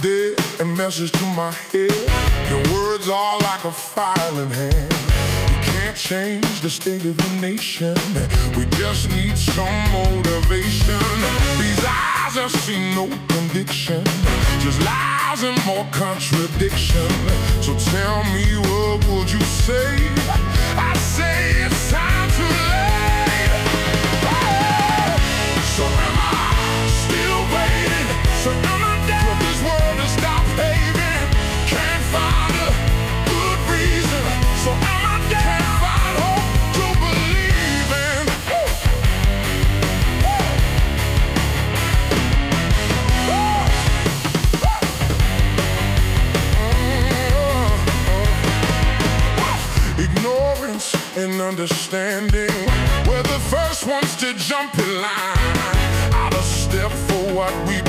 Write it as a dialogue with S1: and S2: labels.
S1: dead, a message to my head. Your words are like a file in hand. You can't change the state of the nation. We just need some motivation. These eyes have seen no conviction, just lies and more contradiction. So tell me, what would you say? I say it's time to lay. So am I still waiting? So am I dead for this world to stop paving? Can't find a good reason. So am I dead? Can't find hope to believe in. Ignorance and understanding, we're the first ones to jump in line, out of step for what we